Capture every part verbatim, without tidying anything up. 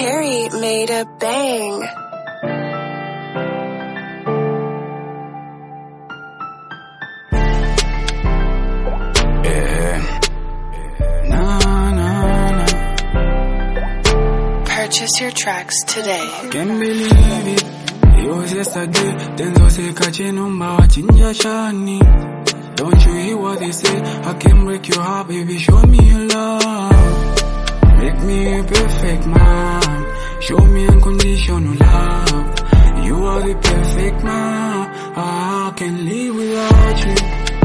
Perry made a bang. Yeah. Nah, nah, nah. Purchase your tracks today. Can't believe it. It was yesterday. Denzo say kache number wachinja shani. Don't you hear what they say? I can break your heart, baby. Show me your love. Make me a perfect man. Show me unconditional love. You are the perfect man. I can't live without you.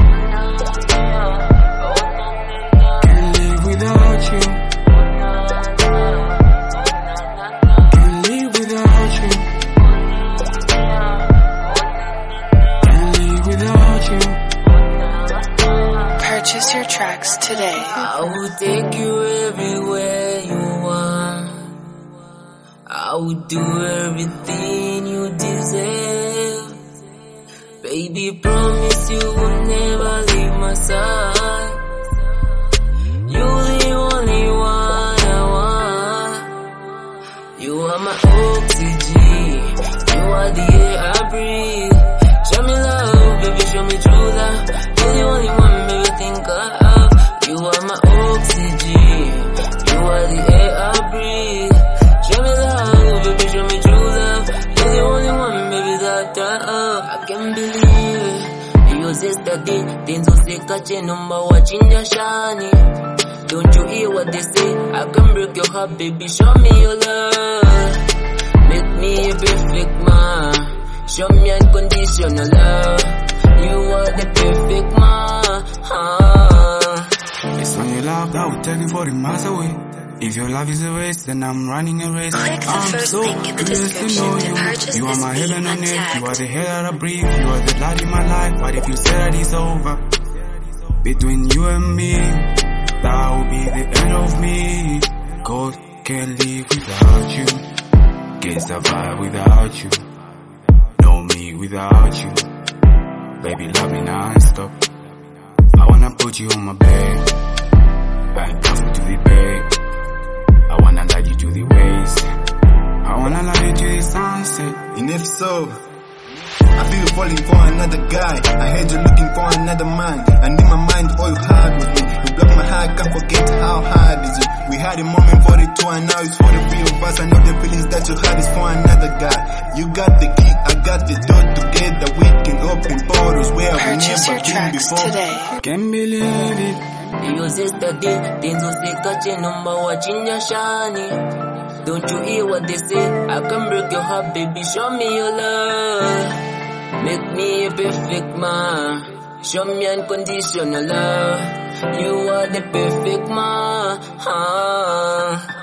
Can't live without you. Can't live without you. Can't live without you. Purchase your tracks today. I will take you everywhere you want. I will do everything you deserve. Baby, promise you will never leave my side. You're the only one I want. You are my oxygen. You are the air I breathe. Show me love, baby, show me true love. You're the only one, baby, think of. You are my oxygen. You are the air I breathe. Show me love, baby, show me true love. You're the only one, baby, that I love. I can't believe it. You yesterday, Denzo say kache number wachinja shani. Don't you hear what they say? I can break your heart, baby, show me your love. Make me a perfect man. Show me unconditional love. You are the perfect man. Ah. It's when you love that will take you for the miles away. If your love is a race, then I'm running a race. Click the I'm first so link in the curious to description know to you. purchase You are this my beat heaven on earth. untagged. You are the air that I breathe. You are the light in my life. But if you say that it's over between you and me, that will be the end of me. God can't live without you. Can't survive without you. Know me without you. Baby, love me non-stop. I wanna put you on my bed and toss you to the bed. I wanna lead you to the waves. I wanna lead you to the sunset. And if so, I feel you falling for another guy. I heard you looking for another man. And in my mind, all you had was me. You blocked my heart, can't forget how hard is it. We had a moment for the two and now it's for the three of us. I know the feelings that you had is for another guy. You got the key, I got the door. Together we can open portals where we Purchase never your been tracks before. today. Can't believe it. You yesterday, Denzo say kache number wachinja shani. Don't you hear what they say? I can break your heart, baby, show me your love. Make me a perfect man. Show me unconditional love. You are the perfect man. Ah.